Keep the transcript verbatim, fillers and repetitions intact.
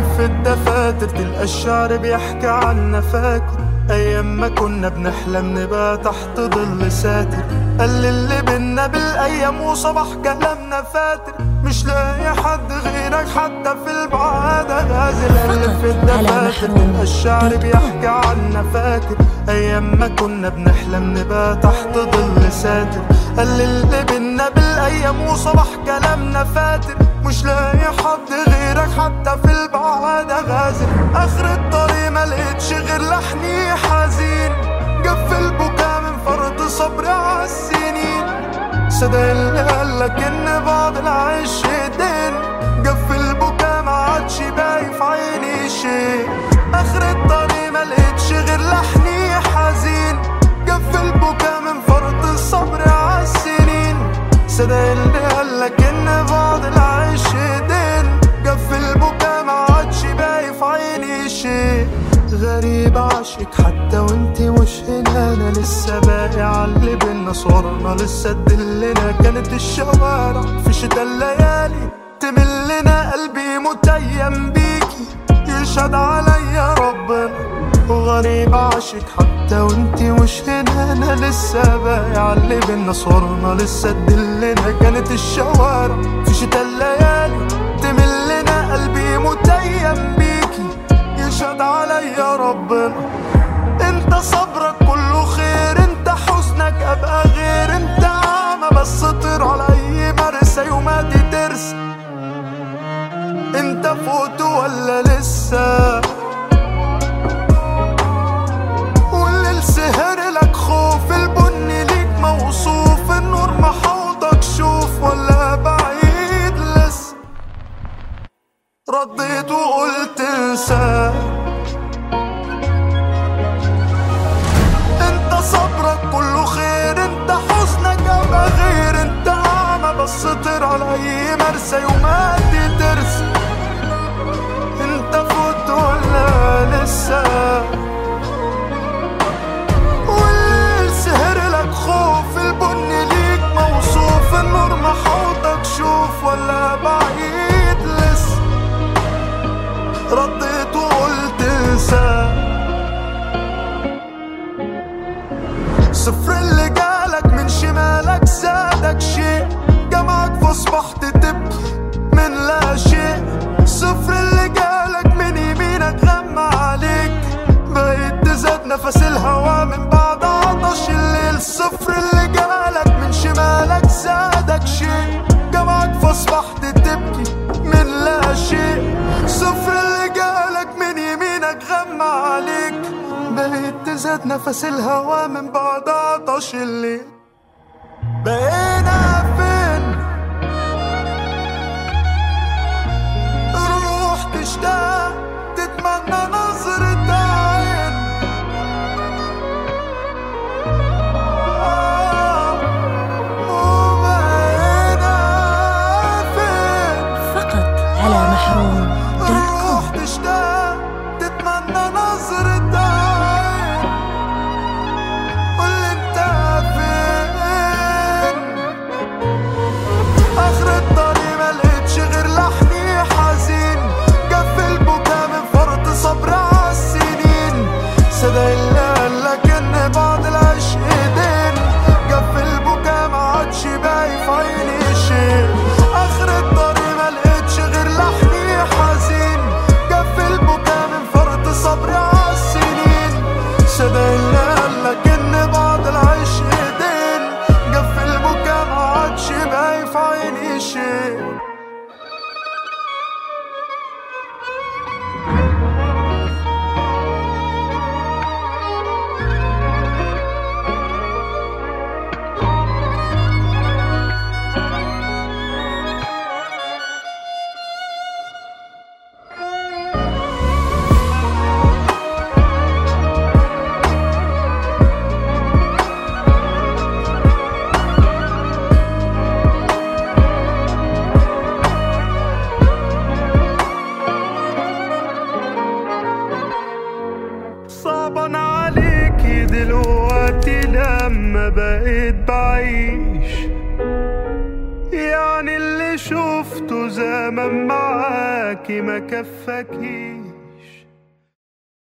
تقلب في الدفاتر تلقى الشعر بيحكي عنا. فاكر أيام ما كنا بنحلم نبقى تحت ظل ساتر، قال اللي بينا بالأيام وصباح كلامنا فاتر. مش لاقي حد غيرك حتى في البعادة غازل. قلب في الدفاتر تلقى الشعر بيحكي عنا. فاكر أيام ما كنا بنحلم نبقى تحت ظل ساتر، قال اللي بينا بالأيام وصباح كلامنا فاتر. مش لاقي حد غيرك حتى في البعادة غازل. آخر الطريق ما لقيتش غير لحني حزين، قف البكا من فرط صبري عالسنين. صدق اللي قالك إن بعض العيش دين، قف البكا ما عادش باقي في عيني شي. آخر الطريق ما لقيتش غير لحني حزين، قف البكا من فرط الصبر عالسنين. صدق اللي قالك إن بعض العيش دين، قف البكا ما عادش باقي في عيني شي. غريب عاشق حتى وانتي مش هنا، انا لسه باقي عاللي بينا صورنا لسه تدلنا. كانت الشوارع في شتا الليالي تملنا، قلبي متيم بيكي يشهد عليا ربنا. وغريب عاشق حتى وانتي مش هنا، انا لسه باقي عاللي بينا صورنا لسه تدلنا. كانت الشوارع في شتا الليالي تملنا، قلبي متيم بيكي يشهد عليا ربنا. انت صبرك كله خير، انت حزنك ابقى غير. انت اعمى بس طير على اي مرسى يوماتي ترسى. انت فوت ولا لسه؟ والليل سهر لك خوف، البني ليك موصوف. النور محوضك شوف ولا بعيد لسه؟ رديت وقلت انسى. انت صبرك كله خير، انت حزنك ابقى غير. انت اعمى بس طير على اي مرسى يوماتي ترسى. انت فوت ولا لسه؟ والليل سهر لك خوف، البني ليك موصوف. النور محوضك شوف ولا بعيد لسه؟ رديت وقلت انسى. صفر اللي جالك من شمالك زادك شيء، جمعك فاصبحت تبكي من لا شيء. صفر اللي جالك من يمينك غمى عليك، بقيت تزاد نفس الهوا من بعد عطش الليل. صفر اللي جالك من شمالك زادك شيء، جمعك فاصبحت تبكي من لا شيء. صفر اللي جالك من يمينك غمى عليك، بقيت تزاد نفس الهوا من بعد عطش الليل. بقينا فين؟ روح تشتاق تتمنى نظرة عين. آه وبقينا فين؟ فقط على محروم دوت كوم. روح تشتاق تتمنى نظرة عين. قول انت فين؟ اخر الطريق ما لقيتش غير لحني حزين، قف البكا من فرط صبر عالسنين. صدق اللي قالك ان بعض العشق دين، قف البكا ما عادش باقي في عيني شي. اخر الطريق ما لقيتش غير لحني حزين، قف البكا من فرط صبر عالسنين. صدق اللي قالك ان بعض العشق دين، قف البكا ما عادش باقي في عيني شي. صعبان عليكي دلوقتي لما بقيت بعيش، يعني اللي اللي شفته زمان معاكي ما كفاكيش.